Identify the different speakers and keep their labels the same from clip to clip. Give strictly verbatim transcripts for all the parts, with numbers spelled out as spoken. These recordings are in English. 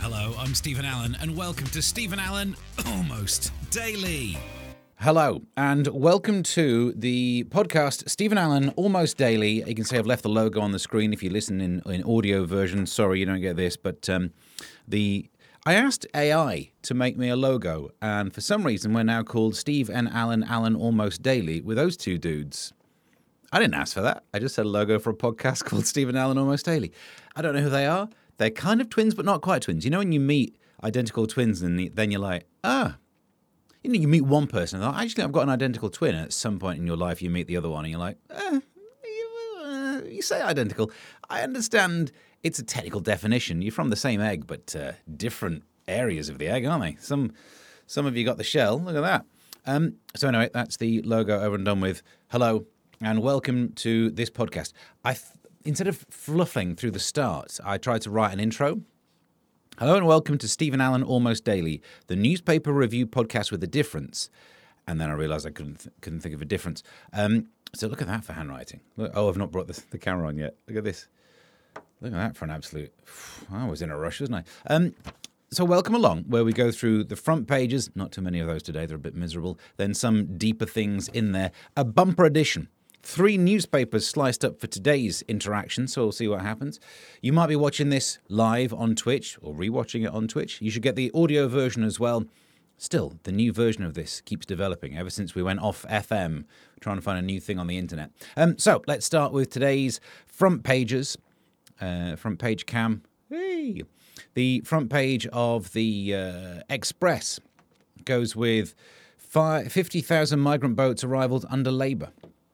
Speaker 1: Hello, I'm Stephen Allen, and welcome to Stephen Allen Almost Daily.
Speaker 2: Hello, and welcome to the podcast Stephen Allen Almost Daily. You can see I've left the logo on the screen if you listen in, in audio version. Sorry you don't get this, but um, the I asked A I to make me a logo, and for some reason we're now called Steve and Allen Allen Almost Daily with those two dudes. I didn't ask for that. I just said a logo for a podcast called Stephen Allen Almost Daily. I don't know who they are. They're kind of twins, but not quite twins. You know when you meet identical twins and then you're like, ah, you know, you meet one person and like, actually I've got an identical twin. And at some point in your life you meet the other one and you're like, eh, you, uh, you say identical. I understand it's a technical definition. You're from the same egg, but uh, different areas of the egg, aren't they? Some, some of you got the shell. Look at that. Um, so anyway, that's the logo over and done with. Hello. And welcome to this podcast. I, th- instead of fluffing through the start, I tried to write an intro. Hello and welcome to Stephen Allen Almost Daily, the newspaper review podcast with a difference. And then I realised I couldn't th- couldn't think of a difference. Um, so look at that for handwriting. Look, oh, I've not brought the, the camera on yet. Look at this. Look at that for an absolute... I was in a rush, wasn't I? Um, so welcome along, where we go through the front pages. Not too many of those today. They're a bit miserable. Then some deeper things in there. A bumper edition. Three newspapers sliced up for today's interaction, so we'll see what happens. You might be watching this live on Twitch or rewatching it on Twitch. You should get the audio version as well. Still, the new version of this keeps developing ever since we went off F M, trying to find a new thing on the internet. Um, so let's start with today's front pages. Uh, front page cam. Hey. The front page of the uh, Express goes with fifty thousand migrant boats arrivals under Labour.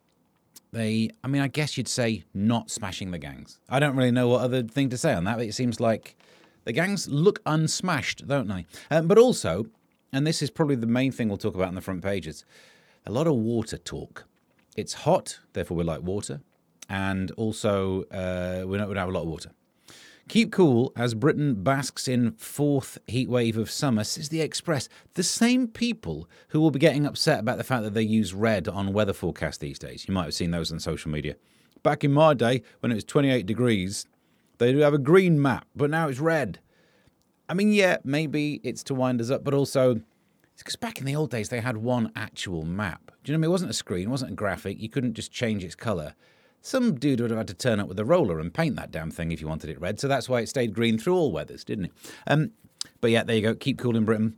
Speaker 2: They, I mean, I guess you'd say not smashing the gangs. I don't really know what other thing to say on that, but it seems like the gangs look unsmashed, don't they? Um, but also, and this is probably the main thing we'll talk about on the front pages, a lot of water talk. It's hot, therefore we like water, and also uh, we don't, we don't have a lot of water. Keep cool as Britain basks in fourth heatwave of summer, says the Express. The same people who will be getting upset about the fact that they use red on weather forecasts these days. You might have seen those on social media. Back in my day, when it was twenty-eight degrees, they do have a green map, but now it's red. I mean, yeah, maybe it's to wind us up, but also it's because back in the old days, they had one actual map. Do you know what I mean? It wasn't a screen, it wasn't a graphic. You couldn't just change its colour. Some dude would have had to turn up with a roller and paint that damn thing if you wanted it red. So that's why it stayed green through all weathers, didn't it? Um, but yeah, there you go. Keep cool in Britain.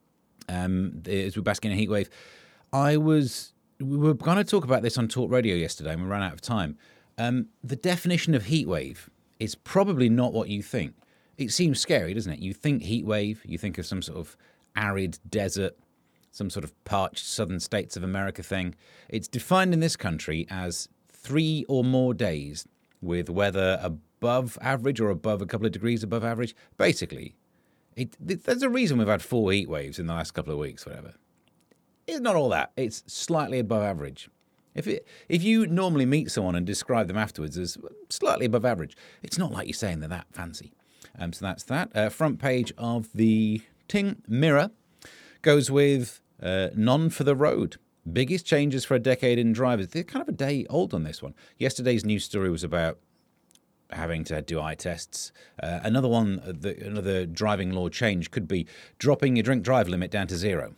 Speaker 2: Um, as we bask in a heat wave. I was, we were going to talk about this on Talk Radio yesterday and we ran out of time. Um, the definition of heat wave is probably not what you think. It seems scary, doesn't it? You think heat wave, you think of some sort of arid desert, some sort of parched southern states of America thing. It's defined in this country as three or more days with weather above average or above a couple of degrees above average. Basically, it, it, there's a reason we've had four heat waves in the last couple of weeks, whatever. It's not all that. It's slightly above average. If it, if you normally meet someone and describe them afterwards as slightly above average, it's not like you're saying they're that fancy. Um, so that's that. Uh, front page of the Ting Mirror goes with uh, none for the road. Biggest changes for a decade in drivers. They're kind of a day old on this one. Yesterday's news story was about having to do eye tests. Uh, another one, uh, the, another driving law change could be dropping your drink drive limit down to zero.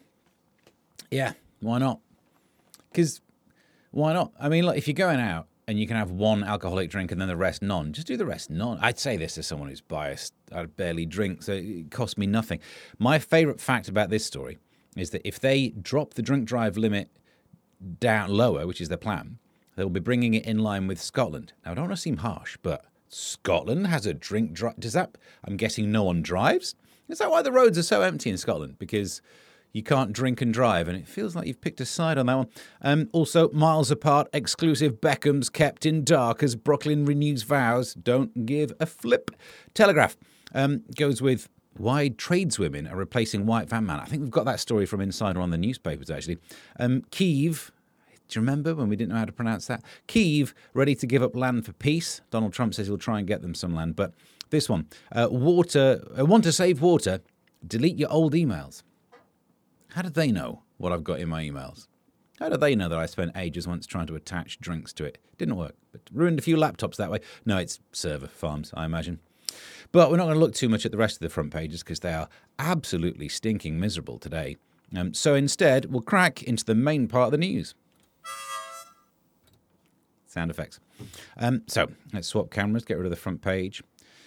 Speaker 2: Yeah, why not? Because why not? I mean, look, if you're going out and you can have one alcoholic drink and then the rest none, just do the rest none. I'd say this as someone who's biased. I barely drink, so it costs me nothing. My favourite fact about this story is that if they drop the drink drive limit down lower, which is their plan, they'll be bringing it in line with Scotland. Now, I don't want to seem harsh, but Scotland has a drink drive. Does that, I'm guessing no one drives? Is that why the roads are so empty in Scotland? Because you can't drink and drive, and it feels like you've picked a side on that one. Um, also, miles apart, exclusive Beckhams kept in dark as Brooklyn renews vows. Don't give a flip. Telegraph um, goes with why tradeswomen are replacing white van man. I think we've got that story from Insider on the newspapers, actually. Um, Kyiv, do you remember when we didn't know how to pronounce that? Kyiv, ready to give up land for peace. Donald Trump says he'll try and get them some land. But this one, uh, water, uh, want to save water, delete your old emails. How did they know what I've got in my emails? How did they know that I spent ages once trying to attach drinks to it? Didn't work, but ruined a few laptops that way. No, it's server farms, I imagine. But we're not going to look too much at the rest of the front pages because they are absolutely stinking miserable today. Um, so instead, we'll crack into the main part of the news. Sound effects. Um, so let's swap cameras, get rid of the front page.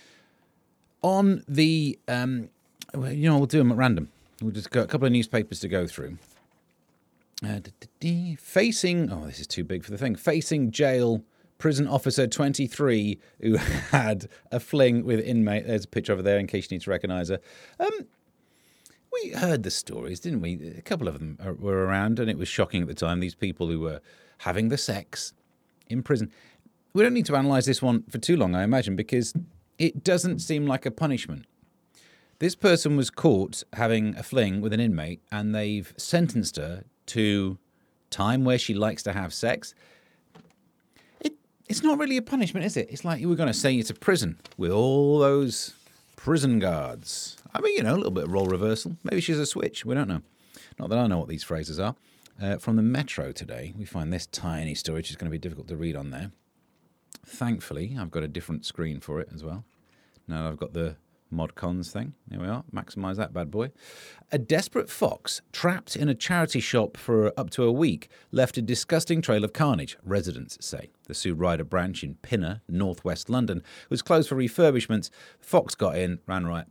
Speaker 2: On the, um, you know, we'll do them at random. We've just got a couple of newspapers to go through. Uh, facing, oh, this is too big for the thing. Facing jail, prison officer twenty-three who had a fling with inmate. There's a picture over there in case you need to recognise her. Um, we heard the stories, didn't we? A couple of them were around, and it was shocking at the time. These people who were having the sex in prison. We don't need to analyse this one for too long, I imagine, because it doesn't seem like a punishment. This person was caught having a fling with an inmate, and they've sentenced her to time where she likes to have sex. It, it's not really a punishment, is it? It's like you were going to send you to prison with all those prison guards. I mean, you know, a little bit of role reversal. Maybe she's a switch. We don't know. Not that I know what these phrases are. Uh, from the Metro today, we find this tiny story, which is going to be difficult to read on there. Thankfully, I've got a different screen for it as well. Now I've got the mod cons thing. There we are. Maximise that bad boy. A desperate fox trapped in a charity shop for up to a week left a disgusting trail of carnage, residents say. The Sue Ryder branch in Pinner, northwest London, was closed for refurbishments. The fox got in, ran riot.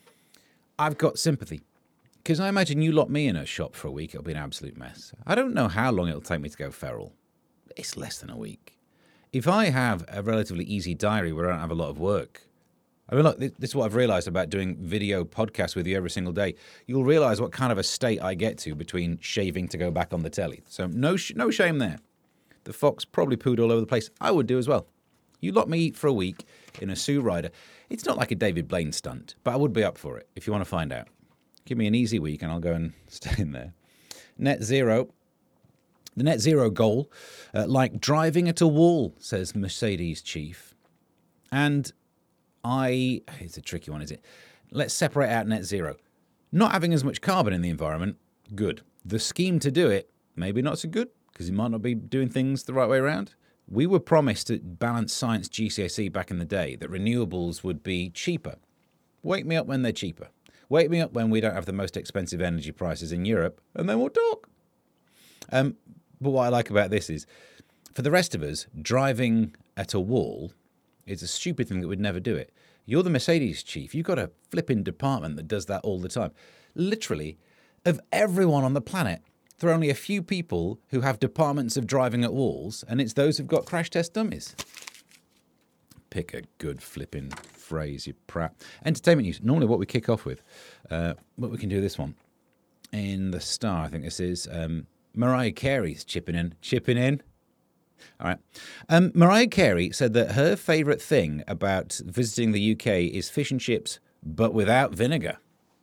Speaker 2: I've got sympathy. Because I imagine you lock me in a shop for a week, it'll be an absolute mess. I don't know how long it'll take me to go feral. It's less than a week. If I have a relatively easy diary where I don't have a lot of work, I mean, look, this is what I've realised about doing video podcasts with you every single day. You'll realise what kind of a state I get to between shaving to go back on the telly. So no sh- no shame there. The fox probably pooed all over the place. I would do as well. You lock me for a week in a Sue Ryder. It's not like a David Blaine stunt, but I would be up for it if you want to find out. Give me an easy week and I'll go and stay in there. Net zero. The net zero goal, uh, like driving at a wall, says Mercedes chief. And I, it's a tricky one, is it? Let's separate out net zero. Not having as much carbon in the environment, good. The scheme to do it, maybe not so good, because you might not be doing things the right way around. We were promised at Balanced Science G C S E back in the day that renewables would be cheaper. Wake me up when they're cheaper. Wake me up when we don't have the most expensive energy prices in Europe, and then we'll talk. Um, but what I like about this is, for the rest of us, driving at a wall is a stupid thing that would never do it. You're the Mercedes chief. You've got a flipping department that does that all the time. Literally, of everyone on the planet, there are only a few people who have departments of driving at walls, and it's those who've got crash test dummies. Pick a good flipping phrase, you prat. Entertainment news. Normally what we kick off with, uh, but we can do this one. In the Star, I think this is, um, Mariah Carey's chipping in. Chipping in? All right. Um, Mariah Carey said that her favourite thing about visiting the U K is fish and chips, but without vinegar.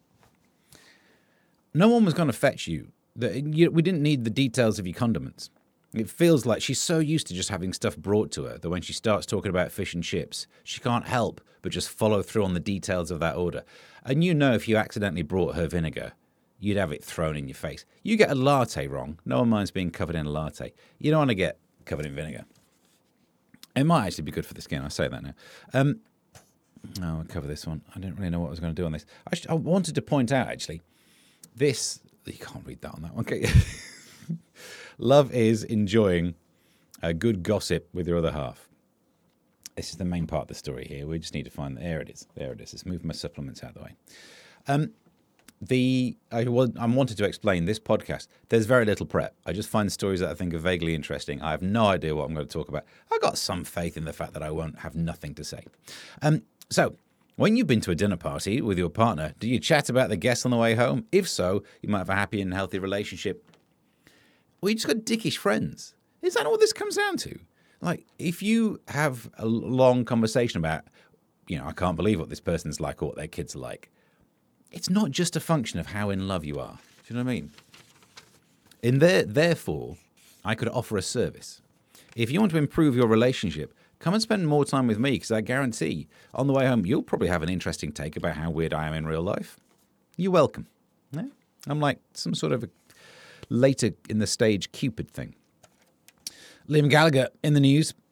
Speaker 2: No one was going to fetch you. We didn't need the details of your condiments. It feels like she's so used to just having stuff brought to her that when she starts talking about fish and chips, she can't help but just follow through on the details of that order. And you know if you accidentally brought her vinegar, you'd have it thrown in your face. You get a latte wrong. No one minds being covered in a latte. You don't want to get covered in vinegar. It might actually be good for the skin. I say that now. Um, oh, I'll cover this one. I didn't really know what I was going to do on this. I, sh- I wanted to point out, actually, this... You can't read that on that one. Okay. Love is enjoying a good gossip with your other half. This is the main part of the story here. We just need to find... There it is. There it is. Let's move my supplements out of the way. Um, the I, was, I wanted to explain this podcast. There's very little prep. I just find stories that I think are vaguely interesting. I have no idea what I'm going to talk about. I've got some faith in the fact that I won't have nothing to say. Um, so... When you've been to a dinner party with your partner, do you chat about the guests on the way home? If so, you might have a happy and healthy relationship. Or you just got dickish friends. Is that all this comes down to? Like, if you have a long conversation about, you know, I can't believe what this person's like or what their kids are like, it's not just a function of how in love you are. Do you know what I mean? In there, therefore, I could offer a service. If you want to improve your relationship, come and spend more time with me, because I guarantee on the way home you'll probably have an interesting take about how weird I am in real life. You're welcome. Yeah? I'm like some sort of a later in the stage Cupid thing. Liam Gallagher in the news.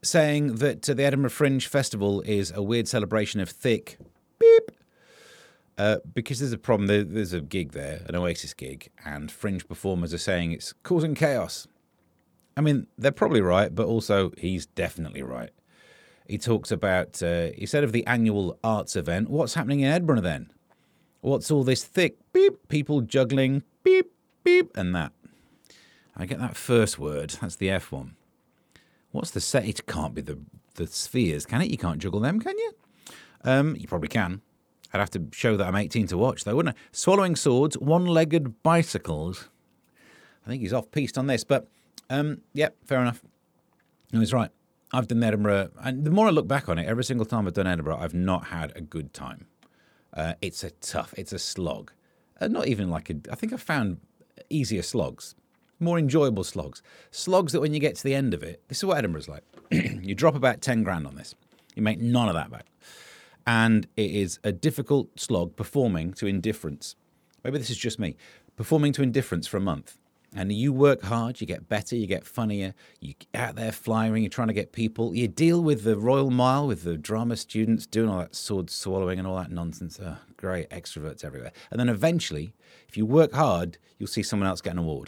Speaker 2: saying that uh, the Edinburgh Fringe Festival is a weird celebration of thick beep. Uh, because there's a problem. There, there's a gig there, an Oasis gig, and Fringe performers are saying it's causing chaos. I mean, they're probably right, but also he's definitely right. He talks about, uh, he said of the annual arts event, what's happening in Edinburgh then? What's all this thick beep, people juggling beep, beep, and that? I get that first word, that's the F one. What's the set? It can't be the, the spheres, can it? You can't juggle them, can you? Um, you probably can. I'd have to show that I'm eighteen to watch, though, wouldn't I? Swallowing swords, one-legged bicycles. I think he's off-piste on this, but, um, yeah, fair enough. No, he's right. I've done Edinburgh, and the more I look back on it, every single time I've done Edinburgh, I've not had a good time. Uh, it's a tough, it's a slog. Uh, not even like a, I think I've found easier slogs, more enjoyable slogs. Slogs that when you get to the end of it, this is what Edinburgh's like. You drop about ten grand on this. You make none of that back. And it is a difficult slog performing to indifference. Maybe this is just me. Performing to indifference for a month. And you work hard, you get better, you get funnier, you get out there flying, you're trying to get people. You deal with the Royal Mile, with the drama students doing all that sword swallowing and all that nonsense. Oh, great, extroverts everywhere. And then eventually, if you work hard, you'll see someone else get an award.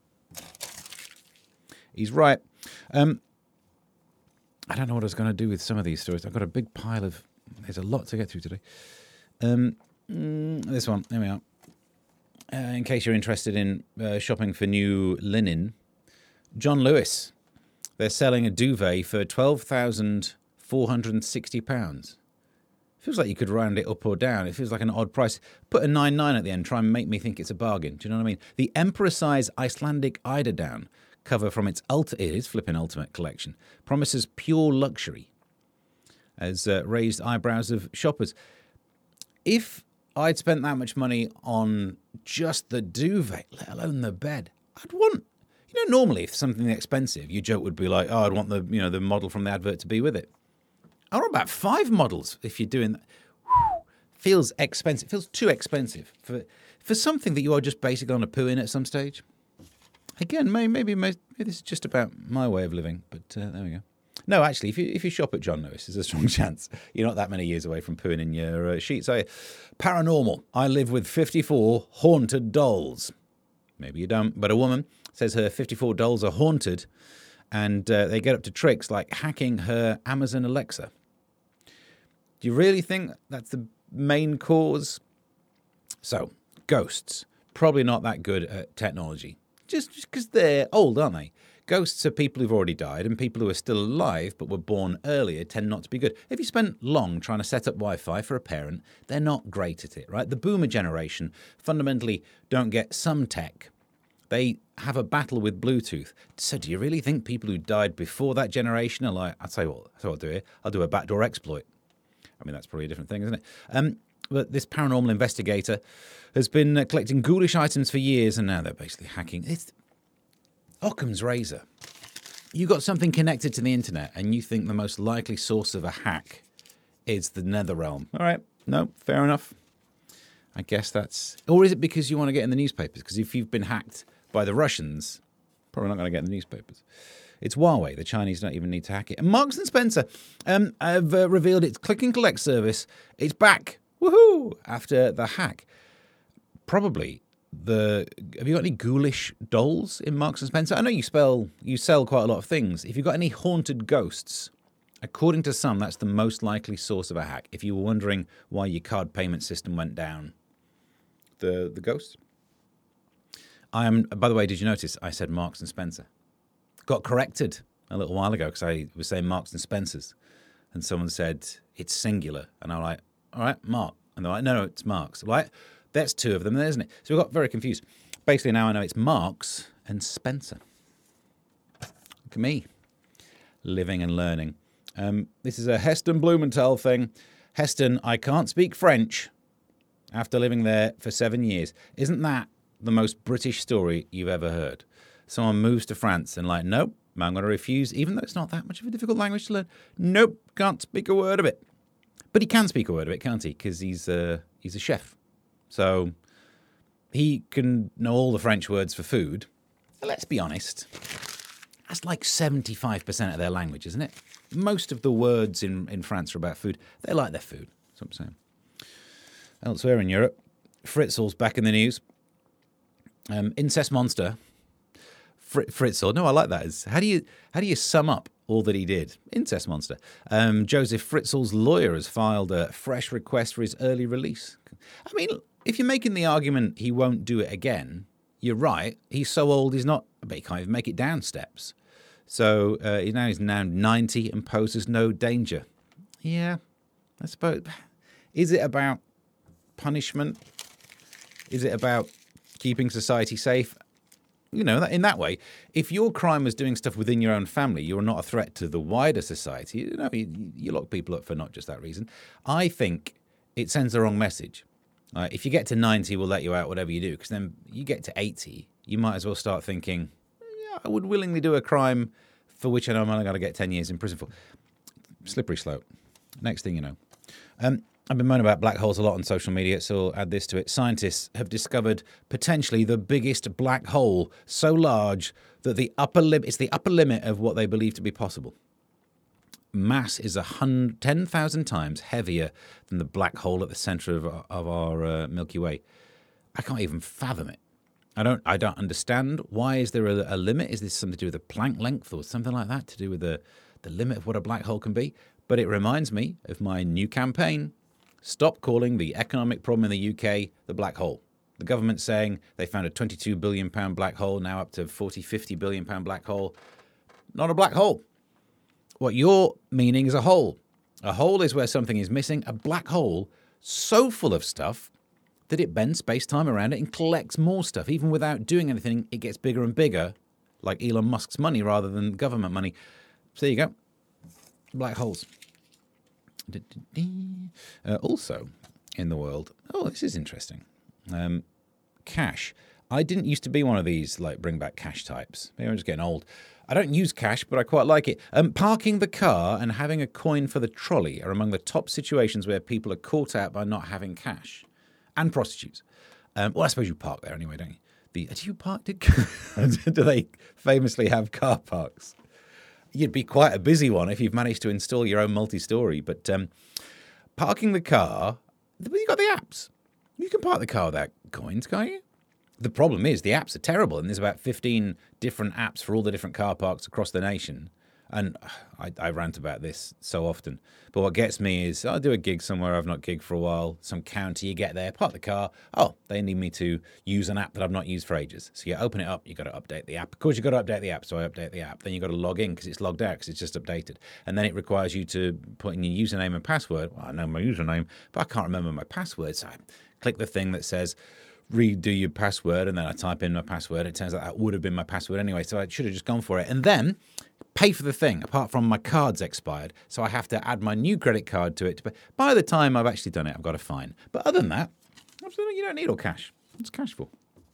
Speaker 2: He's right. Um, I don't know what I was going to do with some of these stories. I've got a big pile of... There's a lot to get through today. Um, mm, this one, there we are. Uh, in case you're interested in uh, shopping for new linen, John Lewis, they're selling a duvet for twelve thousand four hundred sixty pounds. Feels like you could round it up or down. It feels like an odd price. Put a nine nine at the end, try and make me think it's a bargain. Do you know what I mean? The Emperor-size Icelandic eiderdown cover from its ulti- it is flipping ultimate collection promises pure luxury, has uh, raised eyebrows of shoppers. If I'd spent that much money on just the duvet, let alone the bed, I'd want, you know, normally if something expensive, your joke would be like, oh, I'd want the, you know, the model from the advert to be with it. I want about five models if you're doing that. Whew, feels expensive, feels too expensive for for something that you are just basically on a poo in at some stage. Again, maybe, maybe, maybe this is just about my way of living, but uh, there we go. No, actually, if you if you shop at John Lewis, there's a strong chance you're not that many years away from pooing in your uh, sheets, are you? Paranormal. I live with fifty-four haunted dolls. Maybe you don't, but a woman says her fifty-four dolls are haunted, and uh, they get up to tricks like hacking her Amazon Alexa. Do you really think that's the main cause? So, ghosts. Probably not that good at technology. Just because they're old, aren't they? Ghosts are people who've already died, and people who are still alive but were born earlier tend not to be good. If you spent long trying to set up Wi-Fi for a parent, they're not great at it, right? The boomer generation fundamentally don't get some tech. They have a battle with Bluetooth. So do you really think people who died before that generation are like, I'll tell you what, that's what I'll do here. I'll do a backdoor exploit. I mean, that's probably a different thing, isn't it? Um, but this paranormal investigator has been uh, collecting ghoulish items for years, and now they're basically hacking. It's Occam's razor. You got something connected to the internet, and you think the most likely source of a hack is the Netherrealm. All right, no, fair enough. I guess that's... Or is it because you want to get in the newspapers? Because if you've been hacked by the Russians, probably not going to get in the newspapers. It's Huawei. The Chinese don't even need to hack it. And Marks and Spencer um, have uh, revealed its click and collect service. It's back. Woohoo! After the hack. Probably the... Have you got any ghoulish dolls in Marks and Spencer? I know you spell you sell quite a lot of things. If you've got any haunted ghosts, according to some, that's the most likely source of a hack. If you were wondering why your card payment system went down, the the ghosts. I am. By the way, did you notice I said Marks and Spencer? Got corrected a little while ago because I was saying Marks and Spencers, and someone said it's singular, and I'm like, all right, Mark, and they're like, no, no, it's Marks. I'm like, that's two of them, there, isn't it? So we got very confused. Basically, now I know it's Marks and Spencer. Look at me, living and learning. Um, this is a Heston Blumenthal thing. Heston, I can't speak French after living there for seven years. Isn't that the most British story you've ever heard? Someone moves to France and like, nope, I'm going to refuse, even though it's not that much of a difficult language to learn. Nope, can't speak a word of it. But he can speak a word of it, can't he? Because he's, uh, he's a chef. So he can know all the French words for food. But let's be honest, that's like seventy-five percent of their language, isn't it? most of the words in, in France are about food. They like their food, that's what I'm saying. Elsewhere in Europe, Fritzl's back in the news. Um, incest monster. Fr- Fritzl. No, I like that. It's, how do you how do you sum up all that he did? Incest monster. Um, Joseph Fritzl's lawyer has filed a fresh request for his early release. I mean, if you're making the argument he won't do it again, you're right. He's so old, he's not. But he can't even make it down steps. So uh, he now he's now ninety and poses no danger. Yeah, I suppose. Is it about punishment? Is it about keeping society safe? You know, in that way, if your crime was doing stuff within your own family, you're not a threat to the wider society. You know, you, you lock people up for not just that reason. I think it sends the wrong message. Uh, if you get to ninety, we'll let you out, whatever you do. Because then you get to eighty, you might as well start thinking, yeah, I would willingly do a crime for which I know I'm only going to get ten years in prison for. Slippery slope. Next thing you know. Um, I've been moaning about black holes a lot on social media, so I'll add this to it. Scientists have discovered potentially the biggest black hole, so large that the upper lim- it's the upper limit of what they believe to be possible. Mass is a ten thousand times heavier than the black hole at the centre of our, of our uh, Milky Way. I can't even fathom it. I don't. I don't understand. Why is there a, a limit? Is this something to do with the Planck length or something like that? To do with the the limit of what a black hole can be? But it reminds me of my new campaign. Stop calling the economic problem in the U K the black hole. The government's saying they found a twenty-two billion pound black hole, now up to forty, fifty billion pound black hole. Not a black hole. What you're meaning is a hole. A hole is where something is missing. A black hole, so full of stuff that it bends space-time around it and collects more stuff. Even without doing anything, it gets bigger and bigger, like Elon Musk's money rather than government money. So there you go. Black holes. Uh, also, in the world, oh, this is interesting. Um, cash. I didn't used to be one of these, like, bring back cash types. Maybe I'm just getting old. I don't use cash, but I quite like it. Um, parking the car and having a coin for the trolley are among the top situations where people are caught out by not having cash. And prostitutes. Um, well, I suppose you park there anyway, don't you? The, do you park? Did, do they famously have car parks? You'd be quite a busy one if you've managed to install your own multi-story. But um, parking the car, you've got the apps. You can park the car without coins, can't you? The problem is the apps are terrible, and there's about fifteen different apps for all the different car parks across the nation. And I, I rant about this so often. But what gets me is I do a gig somewhere I've not gigged for a while, some county, you get there, park the car. Oh, they need me to use an app that I've not used for ages. So you open it up, you've got to update the app. Of course, you've got to update the app, so I update the app. Then you've got to log in because it's logged out because it's just updated. And then it requires you to put in your username and password. Well, I know my username, but I can't remember my password. So I click the thing that says redo your password, and then I type in my password. It turns out that would have been my password anyway, so I should have just gone for it. And then pay for the thing, apart from my card's expired, so I have to add my new credit card to it. But by the time I've actually done it, I've got a fine. But other than that, absolutely, you don't need all cash. What's cash for?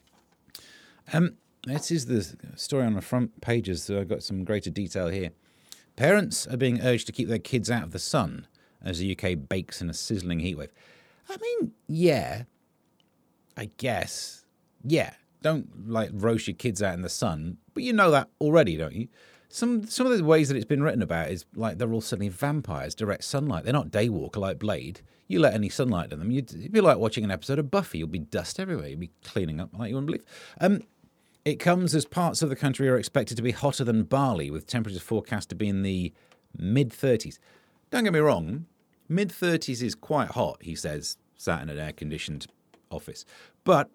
Speaker 2: Um, this is the story on the front pages, so I've got some greater detail here. Parents are being urged to keep their kids out of the sun as the U K bakes in a sizzling heatwave. I mean, yeah, I guess. Yeah, don't, like, roast your kids out in the sun, but you know that already, don't you? Some some of the ways that it's been written about is like they're all suddenly vampires, direct sunlight. They're not daywalker like Blade. You let any sunlight on them, you'd, it'd be like watching an episode of Buffy. You'll be dust everywhere. You'll be cleaning up like you wouldn't believe. Um, it comes as parts of the country are expected to be hotter than Bali, with temperatures forecast to be in the mid-thirties. Don't get me wrong, mid-thirties is quite hot, he says, sat in an air-conditioned office. But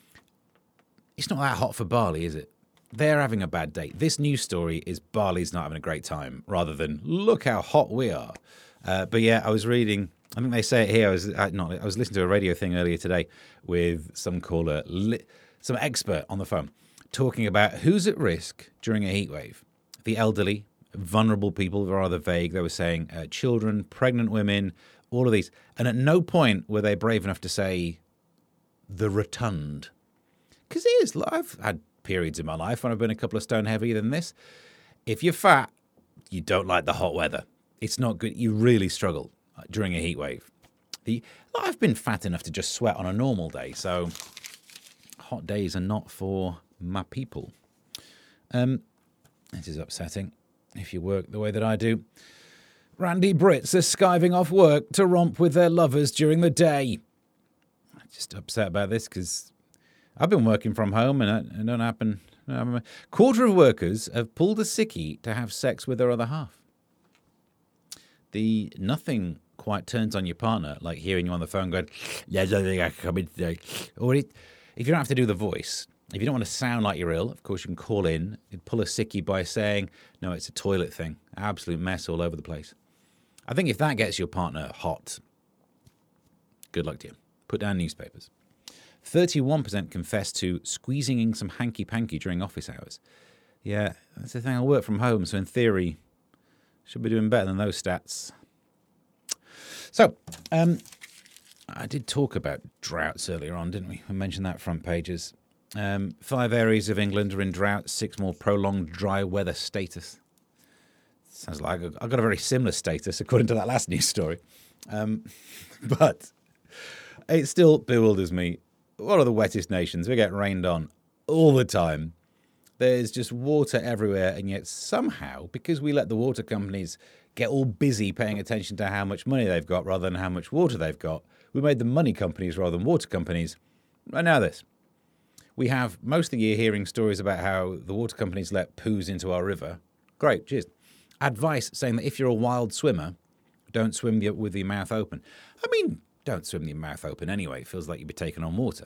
Speaker 2: it's not that hot for Bali, is it? They're having a bad day. This news story is Bali's not having a great time, rather than look how hot we are. Uh, but yeah, I was reading. I think they say it here. I was uh, not. I was listening to a radio thing earlier today with some caller, li- some expert on the phone, talking about who's at risk during a heat wave. The elderly, vulnerable people, rather vague. They were saying uh, children, pregnant women, all of these. And at no point were they brave enough to say the rotund, because it is. I've had periods in my life when I've been a couple of stone heavier than this. If you're fat, you don't like the hot weather. It's not good. You really struggle during a heat wave. The, I've been fat enough to just sweat on a normal day, so hot days are not for my people. Um, it is upsetting if you work the way that I do. Randy Brits are skiving off work to romp with their lovers during the day. I'm just upset about this because I've been working from home and it don't happen. A quarter of workers have pulled a sickie to have sex with their other half. The nothing quite turns on your partner, like hearing you on the phone going, "Yeah, I don't think I can come in today." Or it, if you don't have to do the voice, if you don't want to sound like you're ill, of course you can call in and pull a sickie by saying, "No, it's a toilet thing." Absolute mess all over the place. I think if that gets your partner hot, good luck to you. Put down newspapers. thirty-one percent confess to squeezing in some hanky-panky during office hours. Yeah, that's the thing. I work from home, so in theory, should be doing better than those stats. So, um, I did talk about droughts earlier on, didn't we? We mentioned that front pages. Um, five areas of England are in drought, six more prolonged dry weather status. Sounds like I've got a very similar status according to that last news story. Um, but it still bewilders me. One of the wettest nations. We get rained on all the time. There's just water everywhere, and yet somehow, because we let the water companies get all busy paying attention to how much money they've got rather than how much water they've got, we made them money companies rather than water companies. Right now this. We have most of the year hearing stories about how the water companies let poos into our river. Great, cheers. Advice saying that if you're a wild swimmer, don't swim with your mouth open. I mean, don't swim with your mouth open anyway. It feels like you'd be taking on water.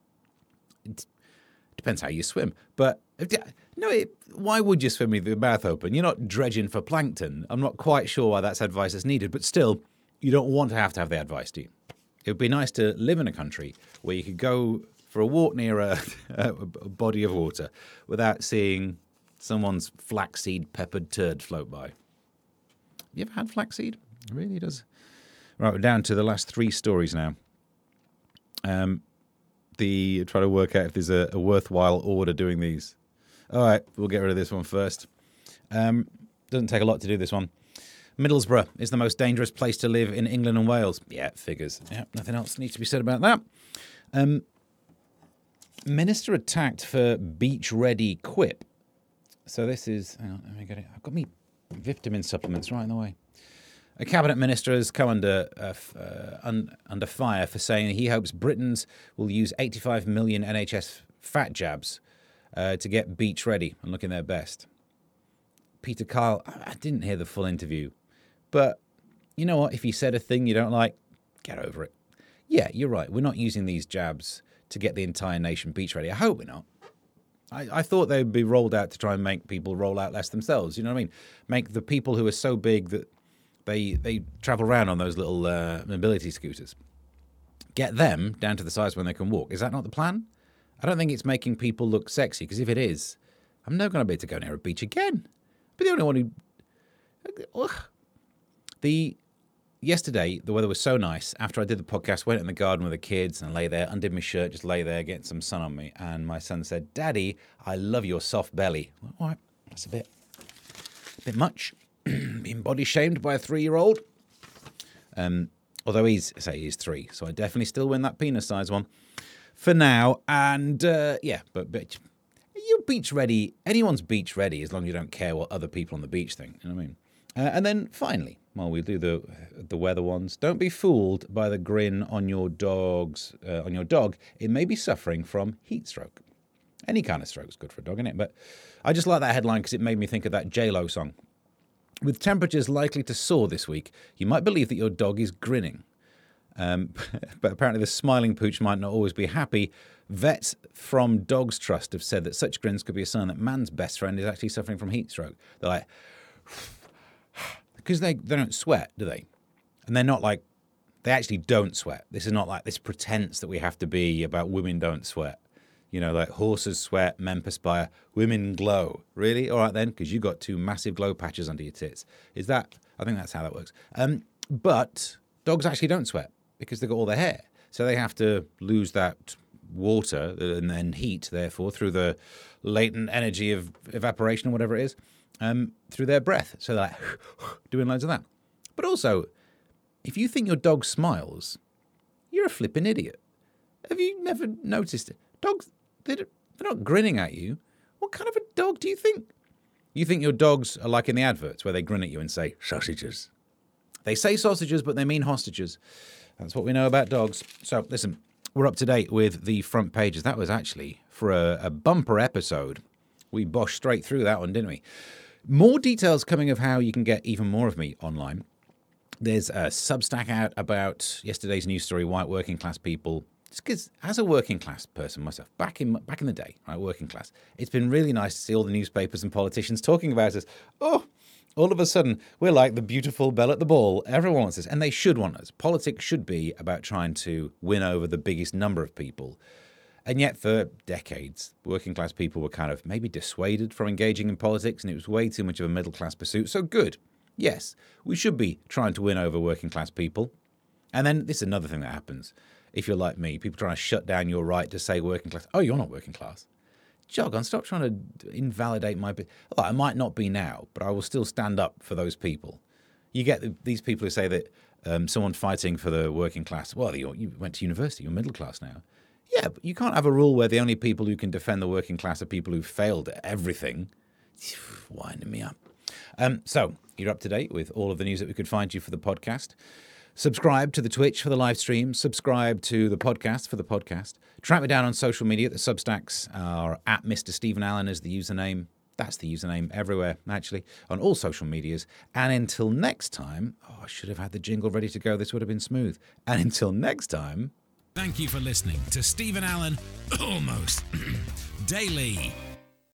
Speaker 2: It depends how you swim. But no, it, why would you swim with your mouth open? You're not dredging for plankton. I'm not quite sure why that's advice that's needed. But still, you don't want to have to have the advice, do you? It would be nice to live in a country where you could go for a walk near a, a body of water without seeing someone's flaxseed peppered turd float by. You ever had flaxseed? It really does. Right, we're down to the last three stories now. Um, the try to work out if there's a, a worthwhile order doing these. All right, we'll get rid of this one first. Um, doesn't take a lot to do this one. Middlesbrough is the most dangerous place to live in England and Wales. Yeah, figures. Yeah, nothing else needs to be said about that. Um, Minister attacked for beach-ready quip. So this is, hang on, let me get it. I've got me vitamin supplements right in the way. A cabinet minister has come under uh, f- uh, un- under fire for saying he hopes Britons will use eighty-five million N H S fat jabs uh, to get beach ready and looking their best. Peter Kyle, I didn't hear the full interview, but you know what? If he said a thing you don't like, get over it. Yeah, you're right. We're not using these jabs to get the entire nation beach ready. I hope we're not. I, I thought they'd be rolled out to try and make people roll out less themselves. You know what I mean? Make the people who are so big that they they travel around on those little uh, mobility scooters. Get them down to the size when they can walk. Is that not the plan? I don't think it's making people look sexy, because if it is, I'm never going to be able to go near a beach again. But the only one who... Ugh. The... Yesterday, the weather was so nice. After I did the podcast, went in the garden with the kids and lay there, undid my shirt, just lay there, getting some sun on me. And my son said, "Daddy, I love your soft belly." Well, all right, that's a bit, a bit much. Being body shamed by a three-year-old. Um, although he's, say he's three, so I definitely still win that penis size one for now. And uh, yeah, but, but you're beach ready. Anyone's beach ready as long as you don't care what other people on the beach think. You know what I mean? Uh, and then finally, while we do the the weather ones, don't be fooled by the grin on your dog's uh, on your dog. It may be suffering from heat stroke. Any kind of stroke's good for a dog, isn't it? But I just like that headline because it made me think of that J-Lo song. With temperatures likely to soar this week, you might believe that your dog is grinning. Um, but apparently the smiling pooch might not always be happy. Vets from Dogs Trust have said that such grins could be a sign that man's best friend is actually suffering from heat stroke. They're like... Because they, they don't sweat, do they? And they're not like, they actually don't sweat. This is not like this pretense that we have to be about women don't sweat. You know, like horses sweat, men perspire, women glow. Really? All right then, because you got two massive glow patches under your tits. Is that, I think that's how that works. Um, but dogs actually don't sweat because they've got all their hair. So they have to lose that water and then heat, therefore, through the latent energy of evaporation or whatever it is. Um, through their breath. So they're like doing loads of that. But also, if you think your dog smiles, you're a flipping idiot. Have you never noticed it? Dogs, they're, they're not grinning at you. What kind of a dog do you think? You think your dogs are like in the adverts where they grin at you and say, sausages. They say sausages, but they mean hostages. That's what we know about dogs. So, listen, we're up to date with the front pages. That was actually for a, a bumper episode. We boshed straight through that one, didn't we? More details coming of how you can get even more of me online. There's a Substack out about yesterday's news story, white working class people. Because as a working class person myself, back in back in the day, right, working class, it's been really nice to see all the newspapers and politicians talking about us. Oh, all of a sudden, we're like the beautiful belle at the ball. Everyone wants us, and they should want us. Politics should be about trying to win over the biggest number of people. And yet, for decades, working class people were kind of maybe dissuaded from engaging in politics, and it was way too much of a middle class pursuit. So good. Yes, we should be trying to win over working class people. And then this is another thing that happens. If you're like me, people trying to shut down your right to say working class. Oh, you're not working class. Jog on, stop trying to invalidate my... Oh, I might not be now, but I will still stand up for those people. You get these people who say that um, someone's fighting for the working class. Well, you, you went to university, you're middle class now. Yeah, but you can't have a rule where the only people who can defend the working class are people who failed at everything. Winding me up. Um, so, you're up to date with all of the news that we could find you for the podcast. Subscribe to the Twitch for the live stream. Subscribe to the podcast for the podcast. Track me down on social media. The Substacks are at Mister Stephen Allen is the username. That's the username everywhere, actually, on all social medias. And until next time, oh, I should have had the jingle ready to go. This would have been smooth. And until next time...
Speaker 1: Thank you for listening to Stephen Allen Almost Daily.